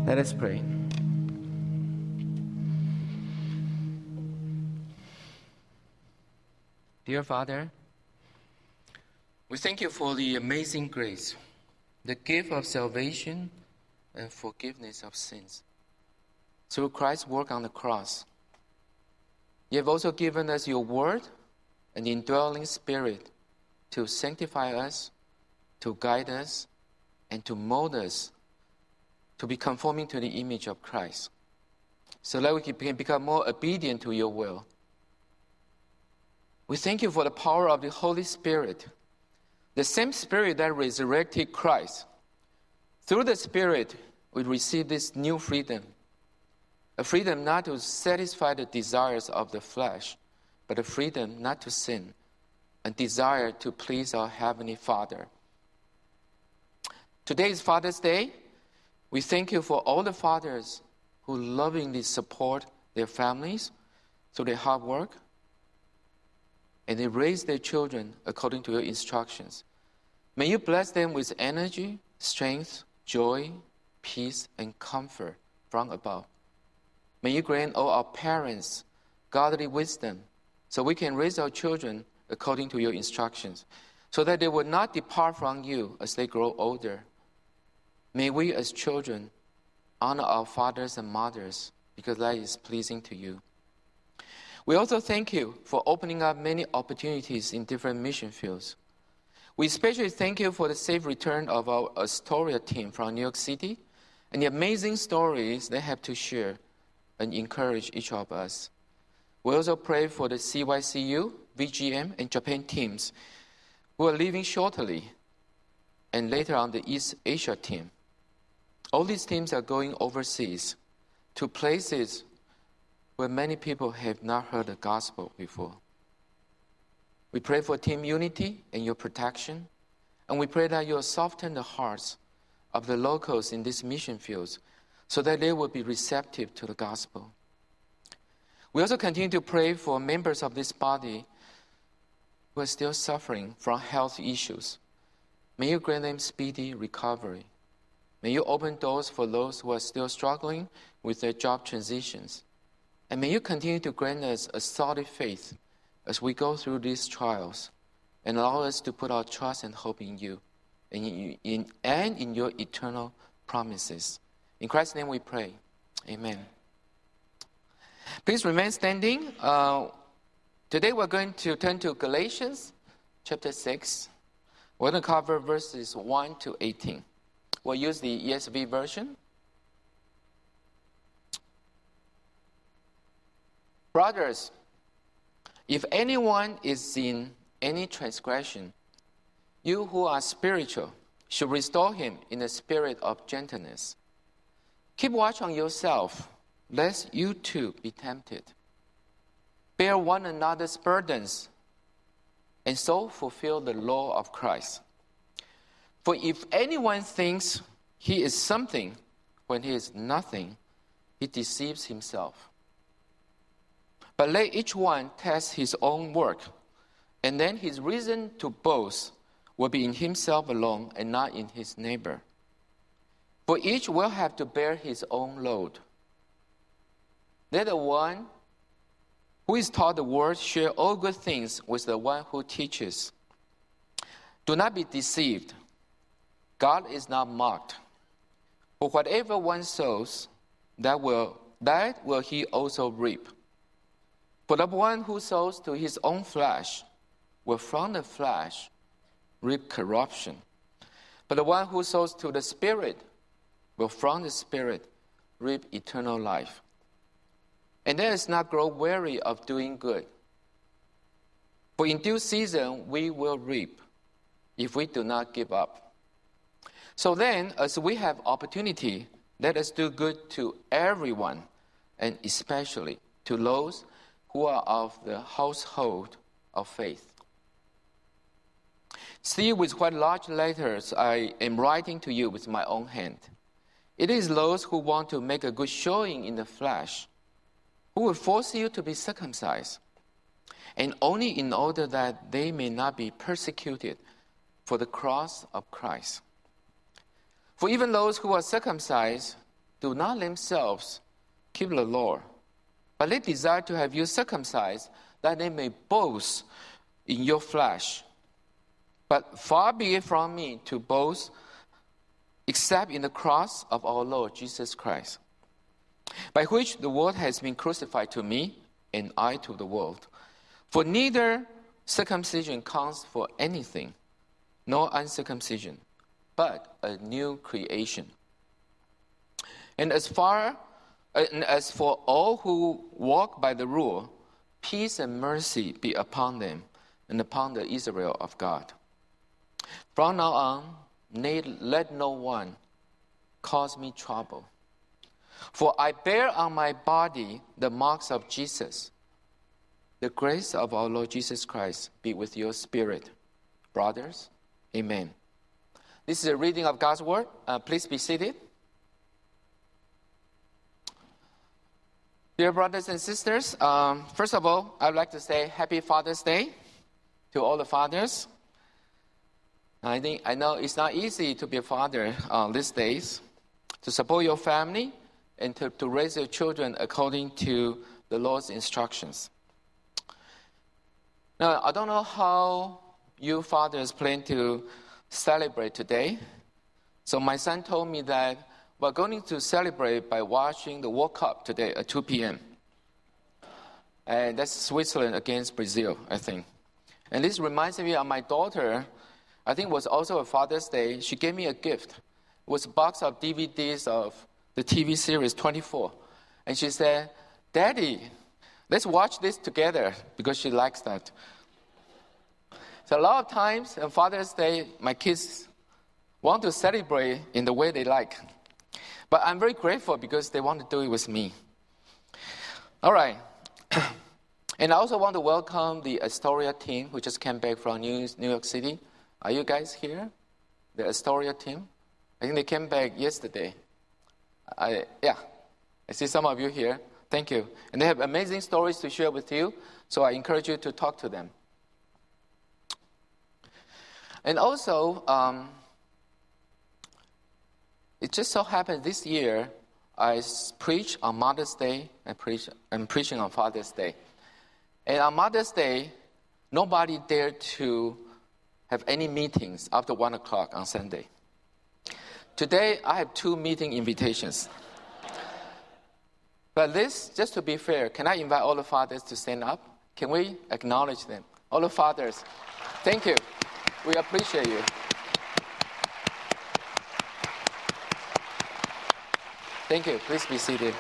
Let us pray. Dear Father, we thank you for the amazing grace, the gift of salvation and forgiveness of sins through Christ's work on the cross. You have also given us your word and the indwelling spirit to sanctify us, to guide us, and to mold us to be conforming to the image of Christ, so that we can become more obedient to your will. We thank you for the power of the Holy Spirit, the same Spirit that resurrected Christ. Through the Spirit, we receive this new freedom, a freedom not to satisfy the desires of the flesh, but a freedom not to sin, and desire to please our Heavenly Father. Today is Father's Day. We thank you for all the fathers who lovingly support their families through their hard work, and they raise their children according to your instructions. May you bless them with energy, strength, joy, peace, and comfort from above. May you grant all our parents godly wisdom so we can raise our children according to your instructions, so that they will not depart from you as they grow older. May we as children honor our fathers and mothers, because that is pleasing to you. We also thank you for opening up many opportunities in different mission fields. We especially thank you for the safe return of our Astoria team from New York City and the amazing stories they have to share and encourage each of us. We also pray for the CYCU, VGM, and Japan teams who are leaving shortly, and later on the East Asia team. All these teams are going overseas to places where many people have not heard the gospel before. We pray for team unity and your protection, and we pray that you will soften the hearts of the locals in these mission fields so that they will be receptive to the gospel. We also continue to pray for members of this body who are still suffering from health issues. May you grant them speedy recovery. May you open doors for those who are still struggling with their job transitions. And may you continue to grant us a solid faith as we go through these trials, and allow us to put our trust and hope in you and in your eternal promises. In Christ's name we pray. Amen. Please remain standing. Today we're going to turn to Galatians chapter 6. We're going to cover verses 1 to 18. We'll use the ESV version. Brothers, if anyone is in any transgression, you who are spiritual should restore him in a spirit of gentleness. Keep watch on yourself, lest you too be tempted. Bear one another's burdens, and so fulfill the law of Christ. For if anyone thinks he is something when he is nothing, he deceives himself. But let each one test his own work, and then his reason to boast will be in himself alone and not in his neighbor. For each will have to bear his own load. Let the one who is taught the word share all good things with the one who teaches. Do not be deceived. God is not mocked. For whatever one sows, that will he also reap. For the one who sows to his own flesh will from the flesh reap corruption. But the one who sows to the Spirit will from the Spirit reap eternal life. And let us not grow weary of doing good. For in due season we will reap if we do not give up. So then, as we have opportunity, let us do good to everyone, and especially to those who are of the household of faith. See with what large letters I am writing to you with my own hand. It is those who want to make a good showing in the flesh who will force you to be circumcised, and only in order that they may not be persecuted for the cross of Christ. For even those who are circumcised do not themselves keep the law, but they desire to have you circumcised, that they may boast in your flesh. But far be it from me to boast except in the cross of our Lord Jesus Christ, by which the world has been crucified to me, and I to the world. For neither circumcision counts for anything, nor uncircumcision, but a new creation. And as for all who walk by the rule, peace and mercy be upon them and upon the Israel of God. From now on, let no one cause me trouble. For I bear on my body the marks of Jesus. The grace of our Lord Jesus Christ be with your spirit. Brothers, amen. This is a reading of God's word. Please be seated. Dear brothers and sisters, first of all, I'd like to say Happy Father's Day to all the fathers. I know it's not easy to be a father these days, to support your family and to raise your children according to the Lord's instructions. Now, I don't know how you fathers plan to celebrate today. So my son told me that we're going to celebrate by watching the World Cup today at 2 p.m. And that's Switzerland against Brazil, I think. And this reminds me of my daughter. I think it was also a Father's Day. She gave me a gift. It was a box of DVDs of the TV series 24. And she said, Daddy, let's watch this together, because she likes that. So a lot of times on Father's Day, my kids want to celebrate in the way they like. But I'm very grateful because they want to do it with me. All right. And I also want to welcome the Astoria team, who just came back from New York City. Are you guys here? The Astoria team? I think they came back yesterday. I see some of you here. Thank you. And they have amazing stories to share with you, so I encourage you to talk to them. And also, it just so happened this year, I preach on Mother's Day and I'm preaching on Father's Day. And on Mother's Day, nobody dared to have any meetings after 1 o'clock on Sunday. Today, I have 2 meeting invitations. But this, just to be fair, can I invite all the fathers to stand up? Can we acknowledge them? All the fathers, thank you. We appreciate you. Thank you. Please be seated.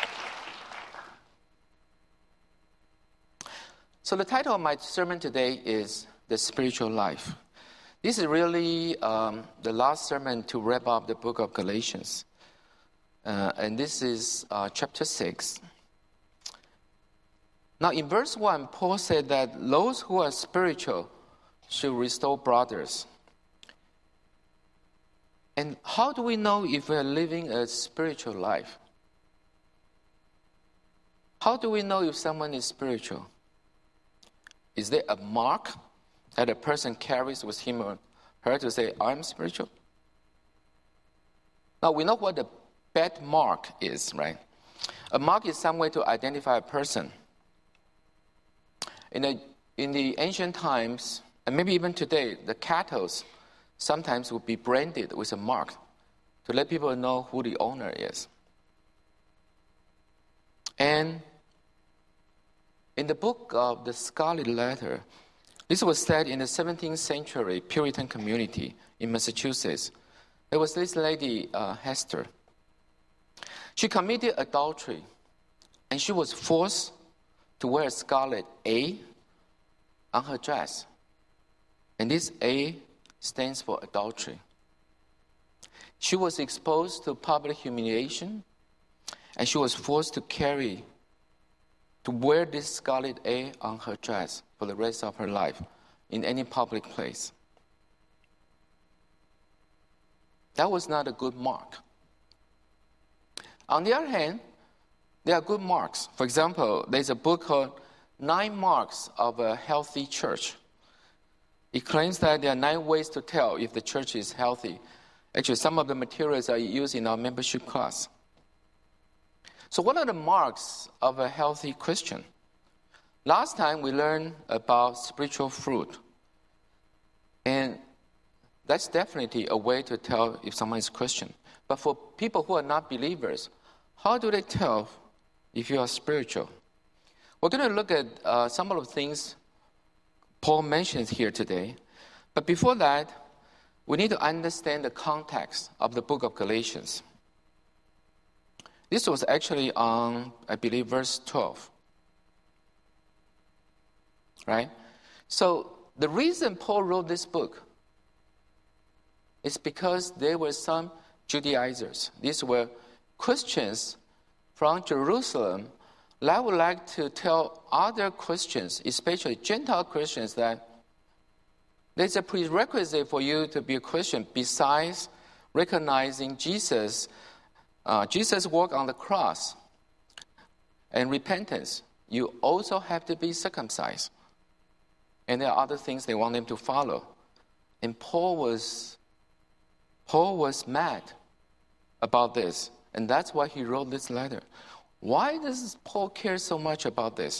So the title of my sermon today is The Spiritual Life. This is really the last sermon to wrap up the book of Galatians. And this is chapter 6. Now in verse 1, Paul said that those who are spiritual should restore brothers. And how do we know if we are living a spiritual life? How do we know if someone is spiritual? Is there a mark that a person carries with him or her to say, I'm spiritual? Now, we know what a bad mark is, right? A mark is some way to identify a person. In the ancient times, and maybe even today, the cattle sometimes would be branded with a mark to let people know who the owner is. And in the book of the Scarlet Letter, this was said in the 17th century Puritan community in Massachusetts. There was this lady, Hester. She committed adultery, and she was forced to wear a scarlet A on her dress. And this A stands for adultery. She was exposed to public humiliation, and she was forced to wear this scarlet A on her dress for the rest of her life in any public place. That was not a good mark. On the other hand, there are good marks. For example, there's a book called 9 Marks of a Healthy Church. It claims that there are 9 ways to tell if the church is healthy. Actually, some of the materials are used in our membership class. So what are the marks of a healthy Christian? Last time we learned about spiritual fruit. And that's definitely a way to tell if someone is Christian. But for people who are not believers, how do they tell if you are spiritual? We're going to look at some of the things Paul mentions here today. But before that, we need to understand the context of the book of Galatians. This was actually on, I believe, verse 12. Right? So the reason Paul wrote this book is because there were some Judaizers. These were Christians from Jerusalem that would like to tell other Christians, especially Gentile Christians, that there's a prerequisite for you to be a Christian besides recognizing Jesus' work on the cross and repentance. You also have to be circumcised. And there are other things they want them to follow. And Paul was mad about this. And that's why he wrote this letter. Why does Paul care so much about this?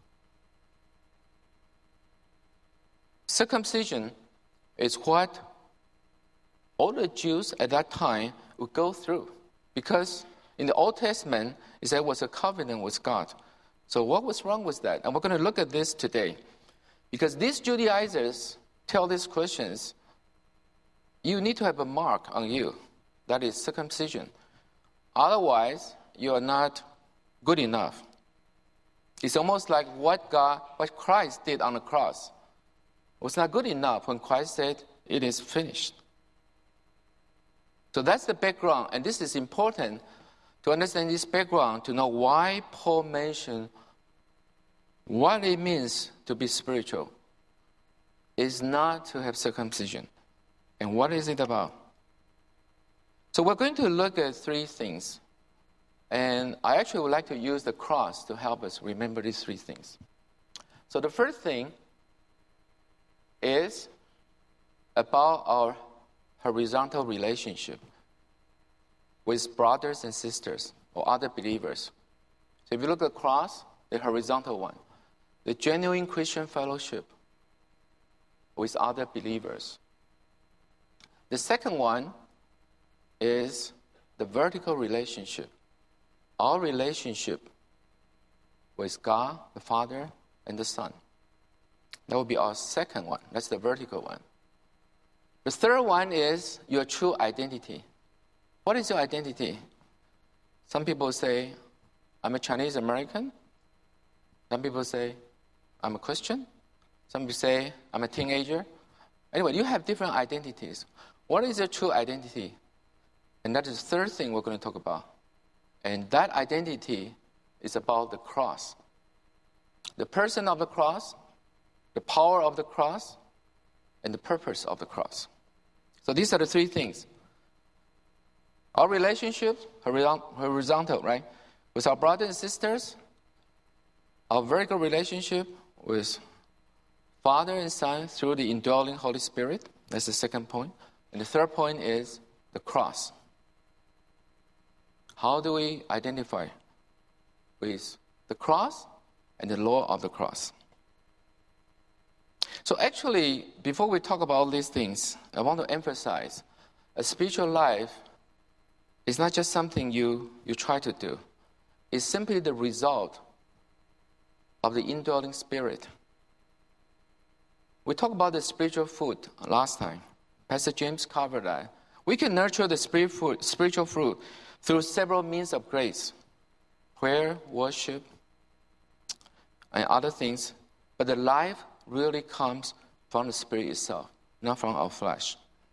Circumcision is what all the Jews at that time would go through. Because in the Old Testament, it said it was a covenant with God. So what was wrong with that? And we're going to look at this today. Because these Judaizers tell these Christians, you need to have a mark on you. That is circumcision. Otherwise, you are not good enough. It's almost like what Christ did on the cross. It was not good enough when Christ said, it is finished. So that's the background. And this is important to understand this background, to know why Paul mentioned what it means to be spiritual is not to have circumcision. And what is it about? So we're going to look at three things. And I actually would like to use the cross to help us remember these three things. So the first thing is about our horizontal relationship with brothers and sisters or other believers. So if you look at the cross, the horizontal one, the genuine Christian fellowship with other believers. The second one is the vertical relationship, our relationship with God, the Father, and the Son. That will be our second one. That's the vertical one. The third one is your true identity. What is your identity? Some people say, I'm a Chinese American. Some people say, I'm a Christian. Some people say, I'm a teenager. Anyway, you have different identities. What is your true identity? And that is the third thing we're going to talk about. And that identity is about the cross. The person of the cross, the power of the cross, and the purpose of the cross. So these are the three things. Our relationship, horizontal, right? With our brothers and sisters, our vertical relationship with Father and Son through the indwelling Holy Spirit. That's the second point. And the third point is the cross. How do we identify with the cross and the law of the cross? So actually, before we talk about all these things, I want to emphasize a spiritual life is not just something you try to do. It's simply the result of the indwelling Spirit. We talked about the spiritual food last time. Pastor James covered that. We can nurture the spiritual fruit through several means of grace. Prayer, worship, and other things. But the life really comes from the Spirit itself, not from our flesh.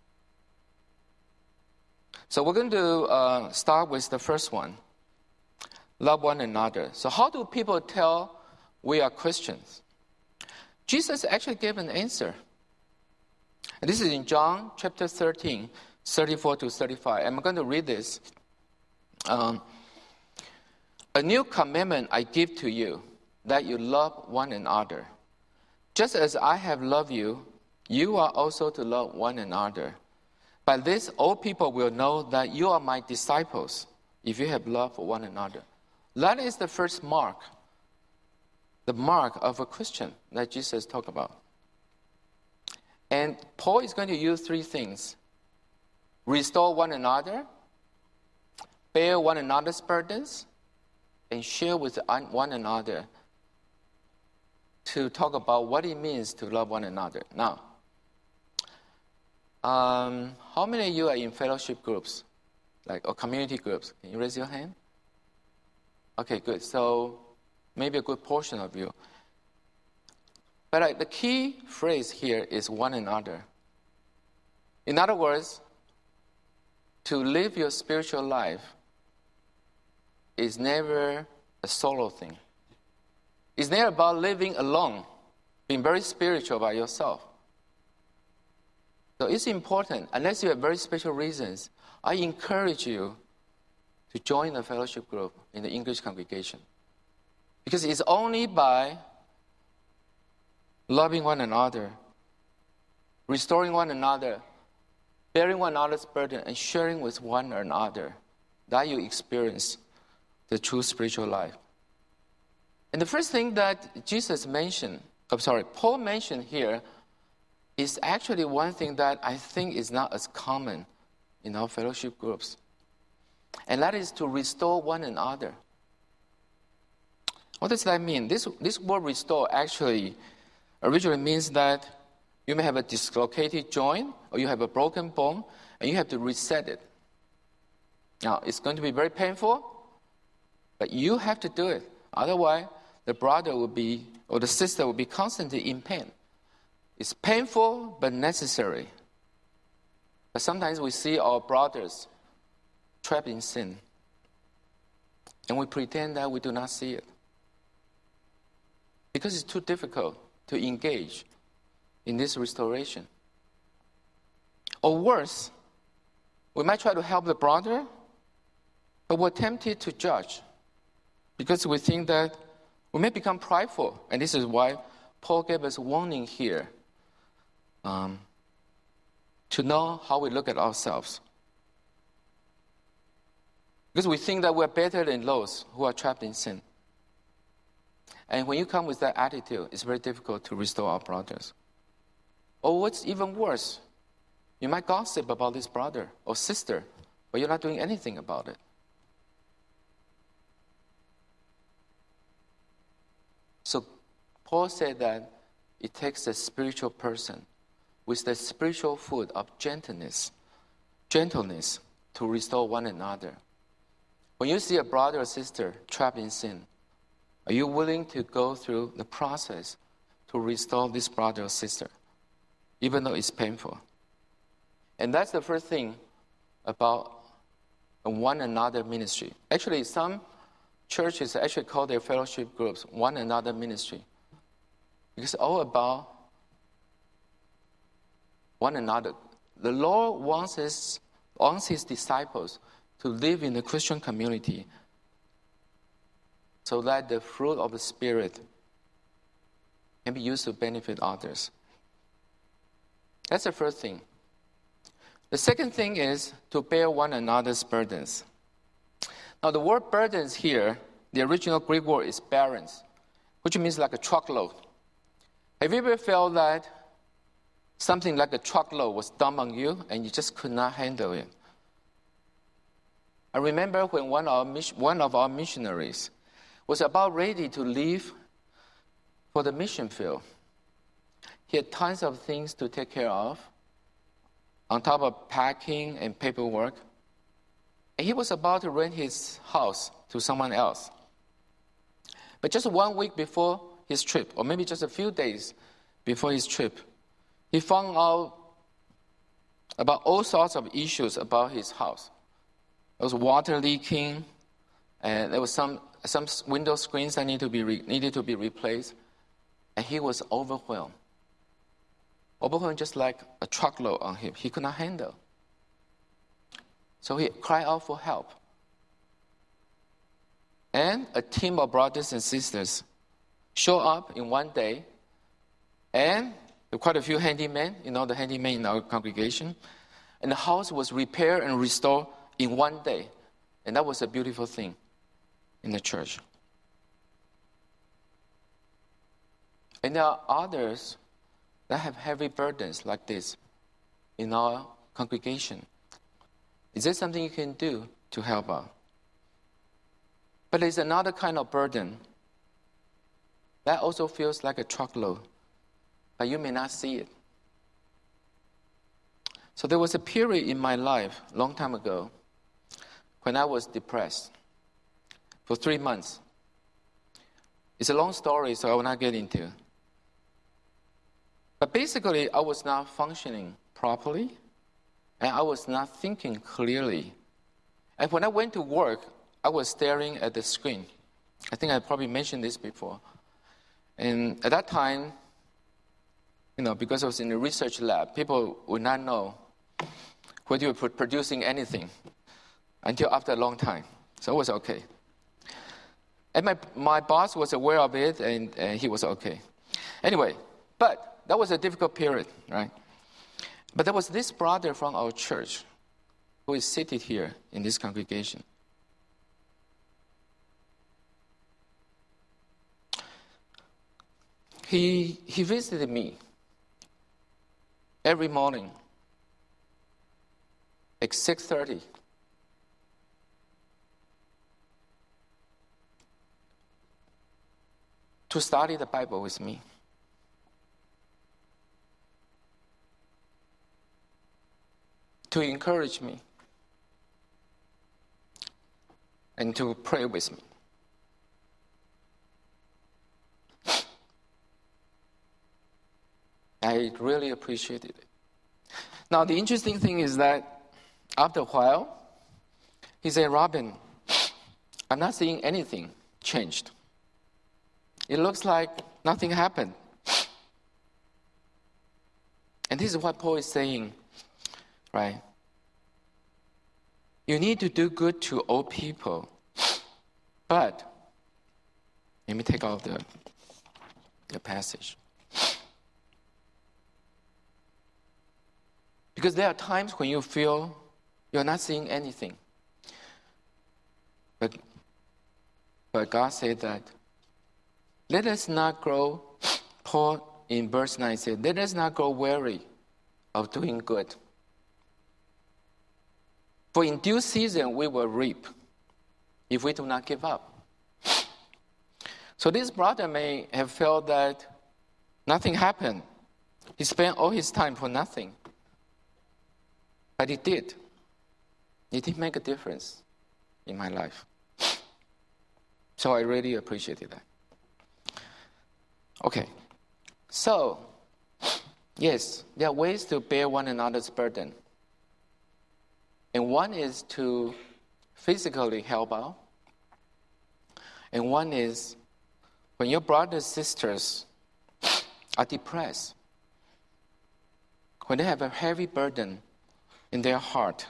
So we're going to start with the first one. Love one another. So how do people tell we are Christians? Jesus actually gave an answer. And this is in John chapter 13, 34 to 35. I'm going to read this. A new commandment I give to you, that you love one another. Just as I have loved you, you are also to love one another. By this, all people will know that you are my disciples, if you have love for one another. That is the first mark, the mark of a Christian that Jesus talked about. And Paul is going to use three things: restore one another, bear one another's burdens, and share with one another, to talk about what it means to love one another. Now, how many of you are in fellowship groups, or community groups? Can you raise your hand? Okay, good. So maybe a good portion of you. But the key phrase here is one another. In other words, to live your spiritual life is never a solo thing. It's never about living alone, being very spiritual by yourself. So it's important, unless you have very special reasons, I encourage you to join a fellowship group in the English congregation. Because it's only by loving one another, restoring one another, bearing one another's burden, and sharing with one another that you experience the true spiritual life. And the first thing that Paul mentioned here is actually one thing that I think is not as common in our fellowship groups. And that is to restore one another. What does that mean? This word restore actually originally means that you may have a dislocated joint or you have a broken bone and you have to reset it. Now, it's going to be very painful, but you have to do it. Otherwise, the brother will be, or the sister will be constantly in pain. It's painful, but necessary. But sometimes we see our brothers trapped in sin, and we pretend that we do not see it. Because it's too difficult to engage in this restoration. Or worse, we might try to help the brother, but we're tempted to judge because we think that we may become prideful. And this is why Paul gave us warning here to know how we look at ourselves. Because we think that we're better than those who are trapped in sin. And when you come with that attitude, it's very difficult to restore our brothers. Or what's even worse, you might gossip about this brother or sister, but you're not doing anything about it. So Paul said that it takes a spiritual person with the spiritual food of gentleness to restore one another. When you see a brother or sister trapped in sin, are you willing to go through the process to restore this brother or sister, even though it's painful? And that's the first thing about a one another ministry. Actually, some churches actually call their fellowship groups one another ministry. Because it's all about one another. The Lord wants his disciples to live in the Christian community so that the fruit of the Spirit can be used to benefit others. That's the first thing. The second thing is to bear one another's burdens. Now, the word burdens here, the original Greek word is barons, which means like a truckload. Have you ever felt that something like a truckload was dumped on you and you just could not handle it? I remember when one of our missionaries was about ready to leave for the mission field. He had tons of things to take care of, on top of packing and paperwork. And he was about to rent his house to someone else. But just 1 week before his trip, or maybe just a few days before his trip, he found out about all sorts of issues about his house. There was water leaking, and there was some window screens that needed to be replaced, and he was overwhelmed. Overwhelmed just like a truckload on him. He could not handle. So he cried out for help. And a team of brothers and sisters showed up in one day, and there were quite a few handymen, the handymen in our congregation, and the house was repaired and restored in one day. And that was a beautiful thing. in the church. And there are others that have heavy burdens like this in our congregation. Is there something you can do to help out? But there's another kind of burden that also feels like a truckload, but you may not see it. So there was a period in my life, a long time ago, when I was depressed for 3 months. It's a long story, so I will not get into. But basically, I was not functioning properly, and I was not thinking clearly. And when I went to work, I was staring at the screen. I think I probably mentioned this before. And at that time, because I was in the research lab, people would not know whether you were producing anything until after a long time. So it was okay. And my boss was aware of it, and he was okay. Anyway, but that was a difficult period, right? But there was this brother from our church who is seated here in this congregation. He visited me every morning at 6:30. To study the Bible with me. To encourage me. And to pray with me. I really appreciated it. Now, the interesting thing is that after a while, he said, "Robin, I'm not seeing anything changed. It looks like nothing happened." And this is what Paul is saying, right? You need to do good to all people. But, let me take out the passage. Because there are times when you feel you're not seeing anything. But God said that, let us not grow, Paul in verse 9 said, let us not grow weary of doing good. For in due season we will reap if we do not give up. So this brother may have felt that nothing happened. He spent all his time for nothing. But it did. It did make a difference in my life. So I really appreciated that. Okay. So, yes, there are ways to bear one another's burden. And one is to physically help out. And one is when your brothers and sisters are depressed, when they have a heavy burden in their heart,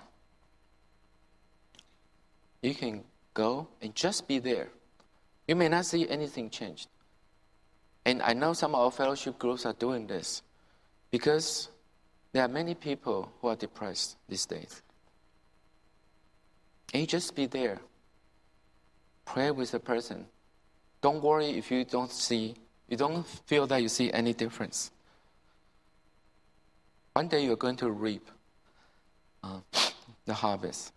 you can go and just be there. You may not see anything changed. And I know some of our fellowship groups are doing this because there are many people who are depressed these days. And you just be there. Pray with the person. Don't worry if you don't feel that you see any difference. One day you're going to reap the harvest.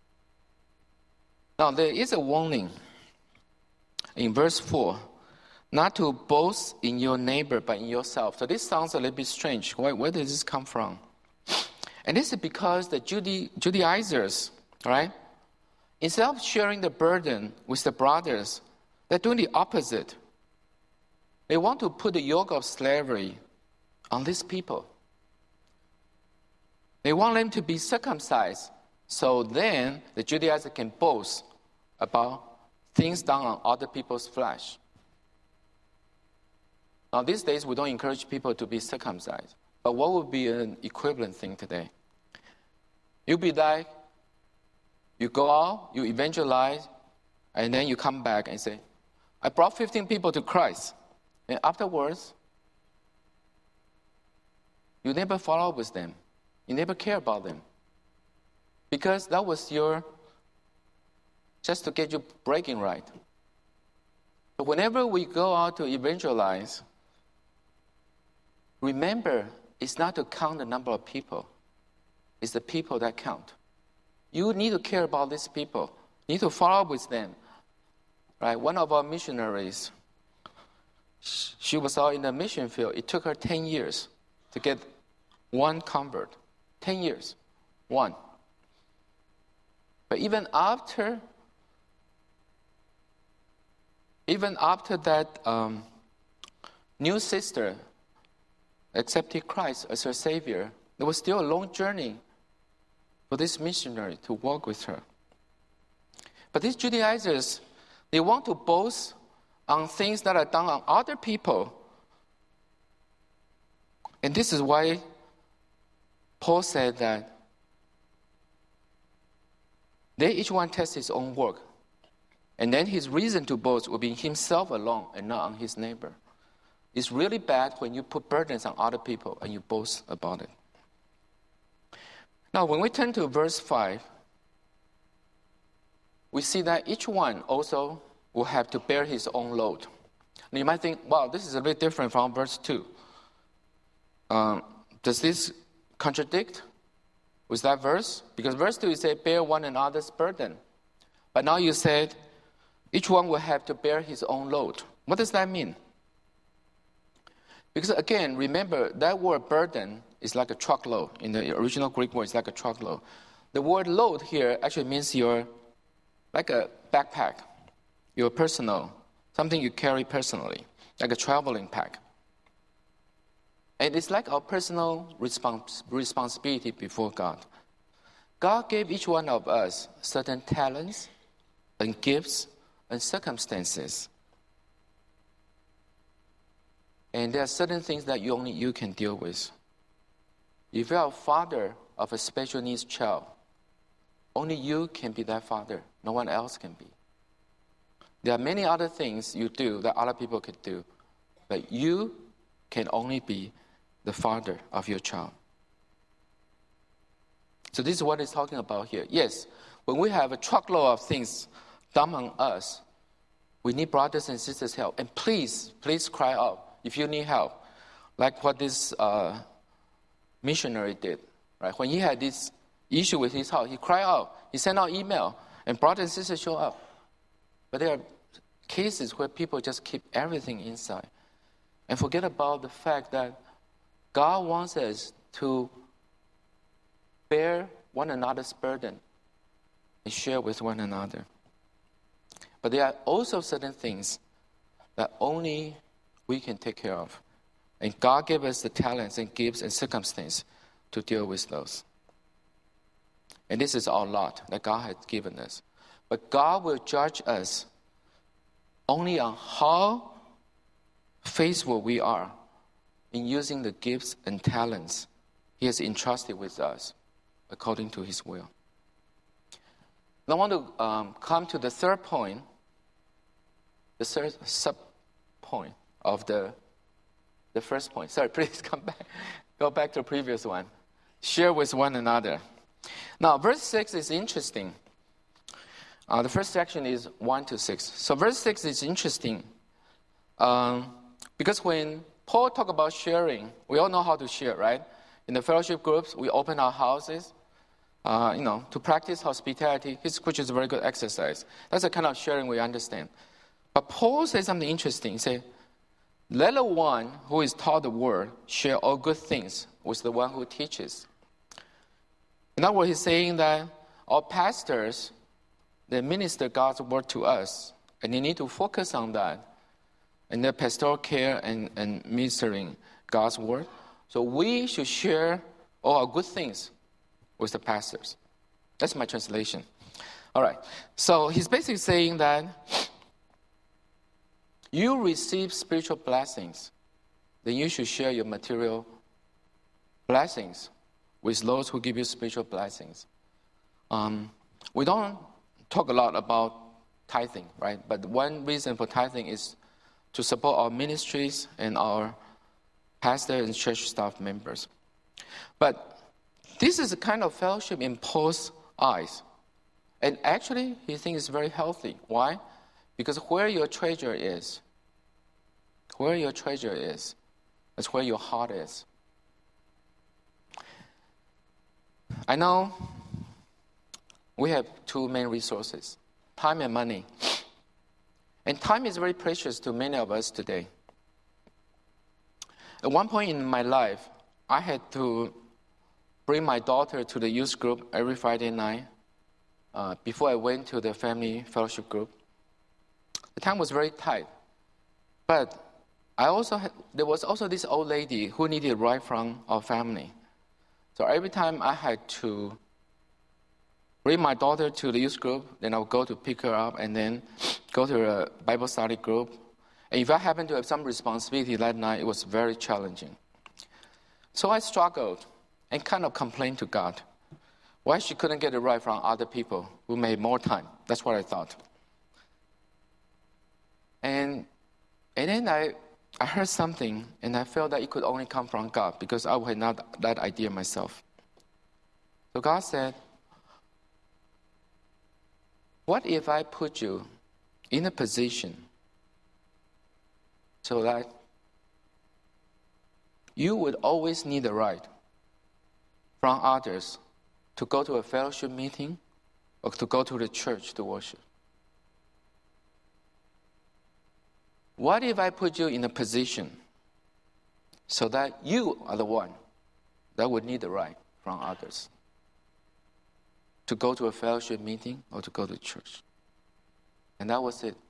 Now there is a warning in verse 4, not to boast in your neighbor but in yourself. So this sounds a little bit strange. Where does this come from? And this is because the Judaizers, right, instead of sharing the burden with the brothers, they're doing the opposite. They want to put the yoke of slavery on these people. They want them to be circumcised, so then the Judaizers can boast about things done on other people's flesh. Now, these days, we don't encourage people to be circumcised. But what would be an equivalent thing today? You'd be like, you go out, you evangelize, and then you come back and say, I brought 15 people to Christ. And afterwards, you never follow up with them. You never care about them. Because that was just to get you bragging right. But whenever we go out to evangelize, remember, it's not to count the number of people. It's the people that count. You need to care about these people. You need to follow up with them. Right? One of our missionaries, she was out in the mission field. It took her 10 years to get one convert. 10 years. One. But even after that new sister accepted Christ as her Savior, there was still a long journey for this missionary to walk with her. But these Judaizers, they want to boast on things that are done on other people. And this is why Paul said that they each one test his own work. And then his reason to boast will be in himself alone and not on his neighbor. It's really bad when you put burdens on other people and you boast about it. Now, when we turn to verse 5, we see that each one also will have to bear his own load. Now, you might think, wow, this is a bit different from verse 2. Does this contradict with that verse? Because verse 2, you say, bear one another's burden. But now you said, each one will have to bear his own load. What does that mean? Because again, remember, that word burden is like a truckload. In the original Greek word, it's like a truckload. The word load here actually means you're like a backpack. Your personal, something you carry personally, like a traveling pack. And it's like our personal responsibility before God. God gave each one of us certain talents and gifts and circumstances. And there are certain things that only you can deal with. If you are a father of a special needs child, only you can be that father. No one else can be. There are many other things you do that other people could do, but you can only be the father of your child. So this is what it's talking about here. Yes, when we have a truckload of things dumped on us, we need brothers and sisters' help. And please cry out if you need help, like what this missionary did. Right? When he had this issue with his house, he cried out, he sent out email, and brothers and sisters show up. But there are cases where people just keep everything inside and forget about the fact that God wants us to bear one another's burden and share with one another. But there are also certain things that only we can take care of. And God gave us the talents and gifts and circumstances to deal with those. And this is our lot that God has given us. But God will judge us only on how faithful we are in using the gifts and talents He has entrusted with us according to His will. Now I want to come to the third point, the third sub-point of the first point. Sorry, please come back. Go back to the previous one. Share with one another. Now, verse 6 is interesting. The first section is 1 to 6. So verse 6 is interesting because when Paul talks about sharing, we all know how to share, right? In the fellowship groups, we open our houses, to practice hospitality, which is a very good exercise. That's the kind of sharing we understand. But Paul says something interesting. He says, let the one who is taught the word share all good things with the one who teaches. In other words, he's saying that our pastors, they minister God's word to us, and they need to focus on that in their pastoral care and ministering God's word. So we should share all our good things with the pastors. That's my translation. All right. So he's basically saying that you receive spiritual blessings, then you should share your material blessings with those who give you spiritual blessings. We don't talk a lot about tithing, right? But one reason for tithing is to support our ministries and our pastor and church staff members. But this is a kind of fellowship in Paul's eyes. And actually, he thinks it's very healthy. Why? Because where your treasure is, that's where your heart is. I know we have two main resources, time and money. And time is very precious to many of us today. At one point in my life, I had to bring my daughter to the youth group every Friday night before I went to the family fellowship group. The time was very tight. But there was also this old lady who needed a ride from our family. So every time I had to bring my daughter to the youth group, then I would go to pick her up and then go to a Bible study group. And if I happened to have some responsibility that night, it was very challenging. So I struggled and kind of complained to God why she couldn't get a ride from other people who made more time. That's what I thought. And then I heard something, and I felt that it could only come from God because I had not that idea myself. So God said, what if I put you in a position so that you would always need a ride from others to go to a fellowship meeting or to go to the church to worship? What if I put you in a position so that you are the one that would need a ride from others to go to a fellowship meeting or to go to church? And that was it.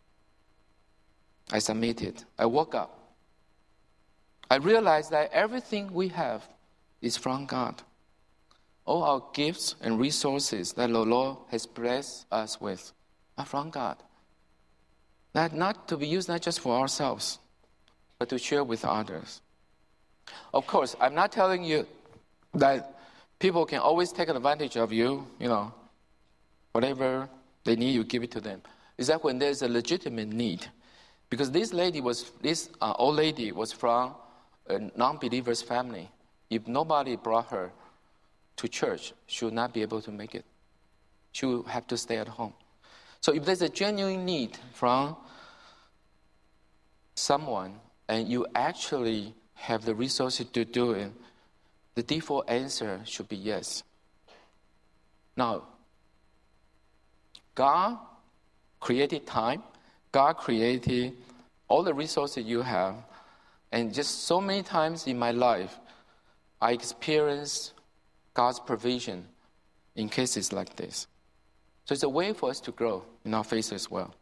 I submitted. I woke up. I realized that everything we have is from God. All our gifts and resources that the Lord has blessed us with are from God. That not to be used not just for ourselves, but to share with others. Of course, I'm not telling you that people can always take advantage of you, whatever they need, you give it to them. It's that when there's a legitimate need. Because this old lady was from a non-believer's family. If nobody brought her to church, she would not be able to make it. She would have to stay at home. So if there's a genuine need from someone and you actually have the resources to do it, the default answer should be yes. Now, God created time. God created all the resources you have. And just so many times in my life, I experienced God's provision in cases like this. So it's a way for us to grow in our faith as well.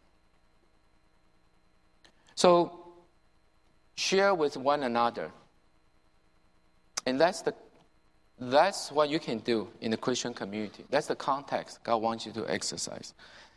So share with one another. And that's what you can do in the Christian community. That's the context God wants you to exercise.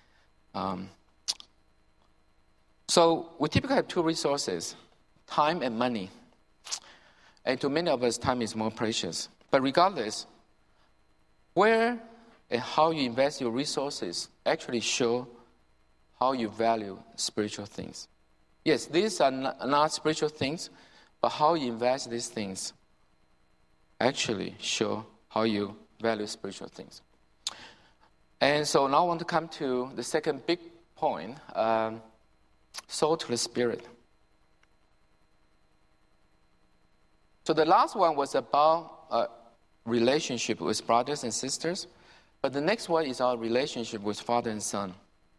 So we typically have two resources, time and money. And to many of us, time is more precious. But regardless, where and how you invest your resources actually show how you value spiritual things. Yes, these are not spiritual things, but how you invest these things actually show how you value spiritual things. And so now I want to come to the second big point, soul to the Spirit. So the last one was about relationship with brothers and sisters. But the next one is our relationship with Father and Son.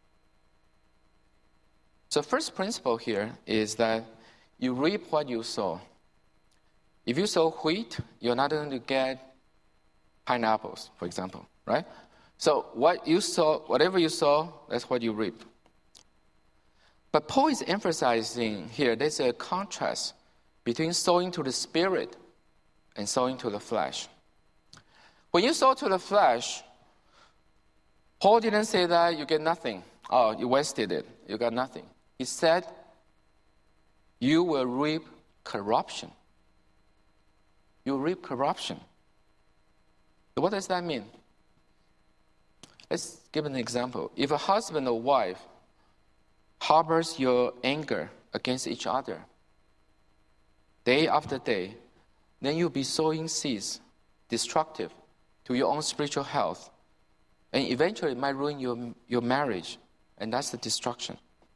So first principle here is that you reap what you sow. If you sow wheat, you're not going to get pineapples, for example, right? So whatever you sow, that's what you reap. But Paul is emphasizing here, there's a contrast between sowing to the Spirit and sowing to the flesh. When you sow to the flesh, Paul didn't say that you get nothing. Oh, you wasted it. You got nothing. He said, you will reap corruption. You reap corruption. So what does that mean? Let's give an example. If a husband or wife harbors your anger against each other, day after day, then you'll be sowing seeds, destructive to your own spiritual health. And eventually it might ruin your marriage. And that's the destruction.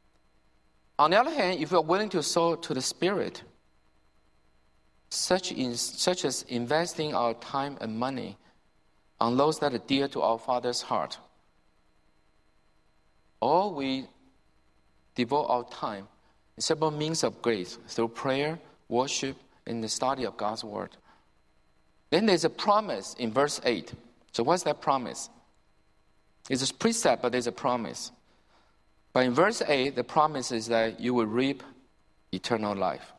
On the other hand, if we are willing to sow to the Spirit, such as investing our time and money on those that are dear to our Father's heart, or we devote our time in several means of grace through prayer, worship, and the study of God's Word. Then there's a promise in verse 8. So what's that promise? It's a precept, but there's a promise. But in verse 8, the promise is that you will reap eternal life.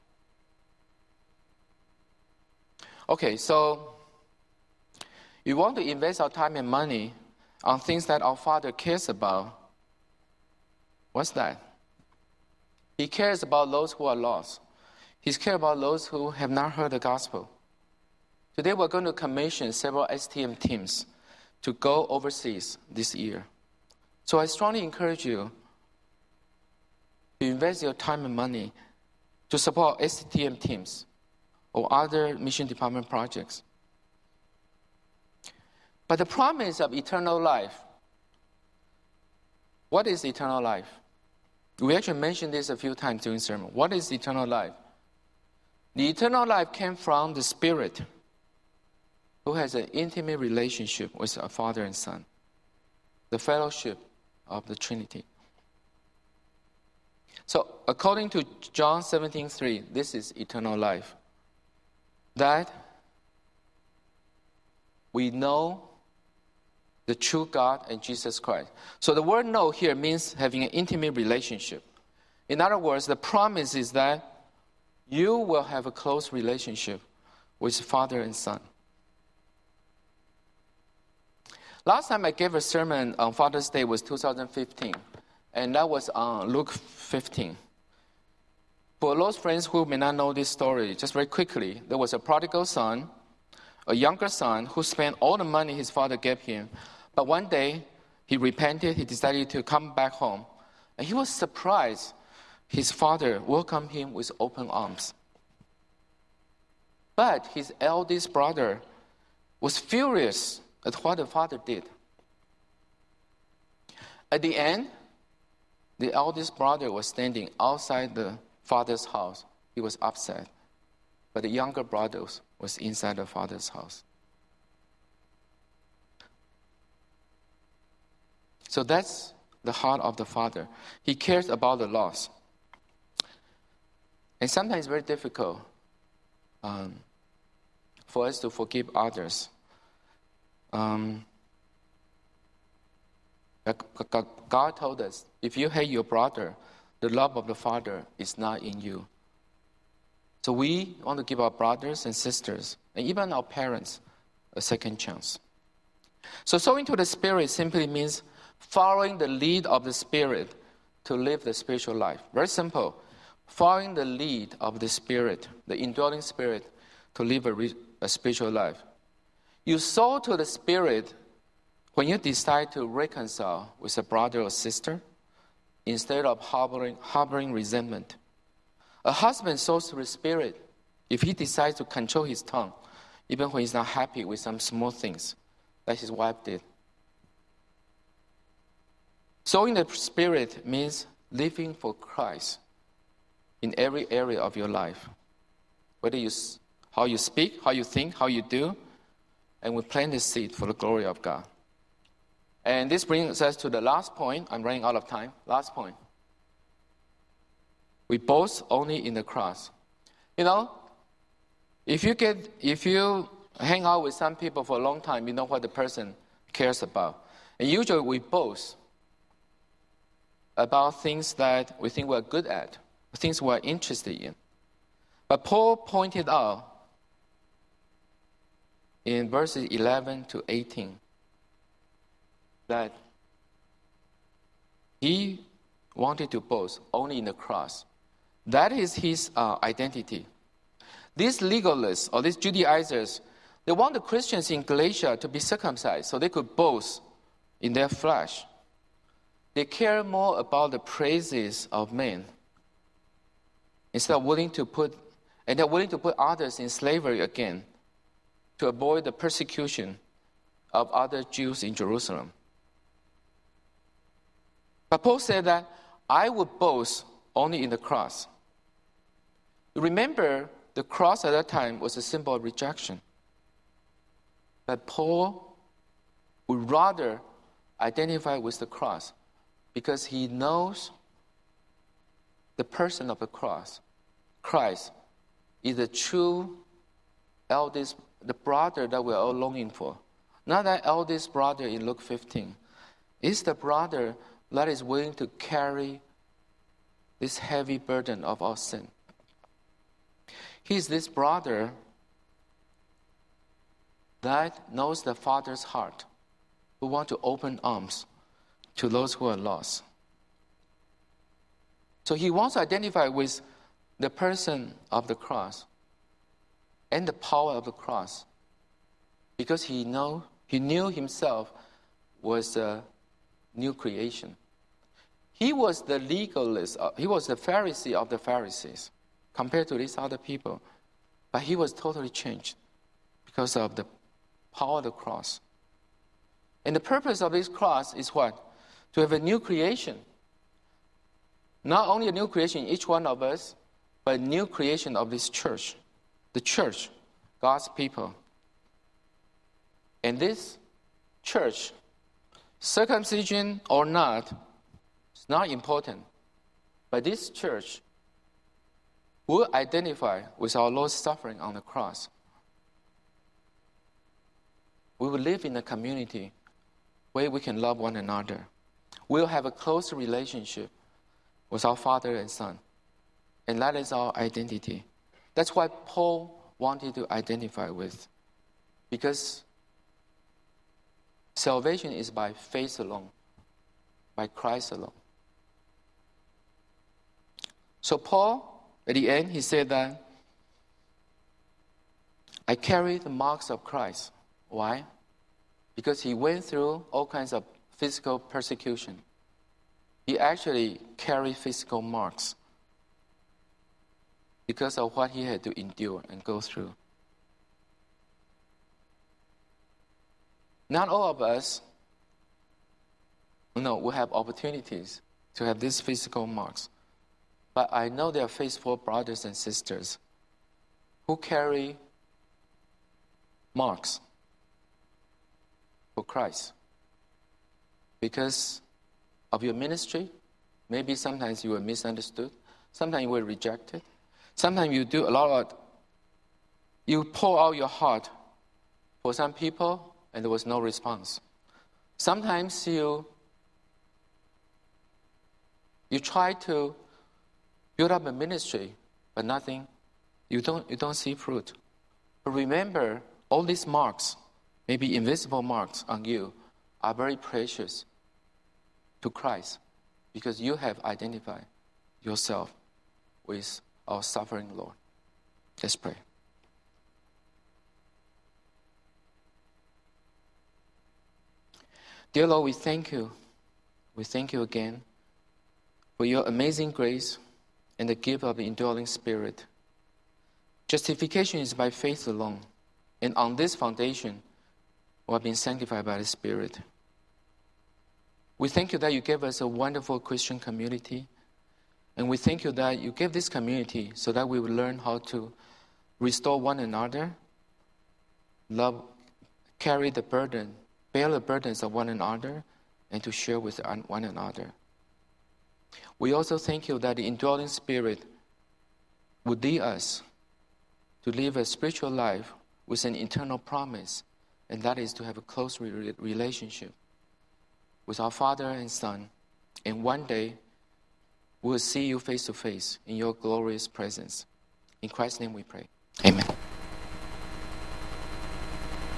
Okay, so we want to invest our time and money on things that our Father cares about. What's that? He cares about those who are lost. He cares about those who have not heard the gospel. Today we're going to commission several STM teams to go overseas this year. So I strongly encourage you to invest your time and money to support STM teams or other mission department projects. But the promise of eternal life, what is eternal life? We actually mentioned this a few times during sermon. What is eternal life? The eternal life came from the Spirit who has an intimate relationship with our Father and Son, the fellowship of the Trinity. So according to John 17:3, this is eternal life. That we know the true God and Jesus Christ. So the word know here means having an intimate relationship. In other words, the promise is that you will have a close relationship with Father and Son. Last time I gave a sermon on Father's Day was 2015, and that was on Luke 15. For those friends who may not know this story, just very quickly, there was a prodigal son, a younger son, who spent all the money his father gave him. But one day, he repented, he decided to come back home. And he was surprised his father welcomed him with open arms. But his eldest brother was furious at what the father did. At the end, the eldest brother was standing outside the father's house. He was upset. But the younger brother was inside the father's house. So that's the heart of the Father. He cares about the lost. And sometimes it's very difficult for us to forgive others. God told us, if you hate your brother, the love of the Father is not in you. So we want to give our brothers and sisters, and even our parents, a second chance. So sowing to the Spirit simply means following the lead of the Spirit to live the spiritual life. Very simple. Following the lead of the Spirit, the indwelling Spirit, to live a spiritual life. You sow to the Spirit when you decide to reconcile with a brother or sister instead of harboring resentment. A husband sows to the Spirit if he decides to control his tongue, even when he's not happy with some small things that his wife did. Sowing the Spirit means living for Christ in every area of your life. Whether how you speak, how you think, how you do, and we plant the seed for the glory of God. And this brings us to the last point. I'm running out of time. Last point. We boast only in the cross. You know, if you hang out with some people for a long time, you know what the person cares about. And usually we boast about things that we think we're good at, things we're interested in. But Paul pointed out in verses 11 to 18 that he wanted to boast only in the cross. That is his identity. These legalists or these Judaizers, they want the Christians in Galatia to be circumcised so they could boast in their flesh. They care more about the praises of men instead of they're willing to put others in slavery again to avoid the persecution of other Jews in Jerusalem. But Paul said that I would boast only in the cross. Remember, the cross at that time was a symbol of rejection. But Paul would rather identify with the cross because he knows the person of the cross, Christ, is the true eldest, the brother that we're all longing for. Not that eldest brother in Luke 15. It's the brother that is willing to carry this heavy burden of our sin. He's this brother that knows the Father's heart, who wants to open arms to those who are lost. So he wants to identify with the person of the cross and the power of the cross because he knew himself was a new creation. He was the legalist, he was the Pharisee of the Pharisees compared to these other people. But he was totally changed because of the power of the cross. And the purpose of this cross is what? To have a new creation. Not only a new creation in each one of us, but a new creation of this church. The church, God's people. And this church, circumcision or not, is not important. But this church will identify with our Lord's suffering on the cross. We will live in a community where we can love one another. We'll have a close relationship with our Father and Son. And that is our identity. That's what Paul wanted to identify with. Because salvation is by faith alone, by Christ alone. So Paul, at the end, he said that, I carry the marks of Christ. Why? Because he went through all kinds of physical persecution. He actually carried physical marks because of what he had to endure and go through. Not all of us, will have opportunities to have these physical marks. But I know there are faithful brothers and sisters who carry marks for Christ. Because of your ministry, maybe sometimes you were misunderstood, sometimes you were rejected, sometimes you do you pour out your heart for some people and there was no response. Sometimes you try to build up a ministry, but nothing, you don't see fruit. But remember, all these marks, maybe invisible marks on you, are very precious to Christ because you have identified yourself with our suffering Lord. Let's pray. Dear Lord, we thank you. We thank you again for your amazing grace and the gift of the indwelling Spirit. Justification is by faith alone, and on this foundation, we have been sanctified by the Spirit. We thank you that you gave us a wonderful Christian community, and we thank you that you gave this community so that we will learn how to restore one another, love, carry the burden, bear the burdens of one another, and to share with one another. We also thank you that the indwelling Spirit would lead us to live a spiritual life with an eternal promise, and that is to have a close relationship with our Father and Son. And one day, we will see you face to face in your glorious presence. In Christ's name we pray. Amen.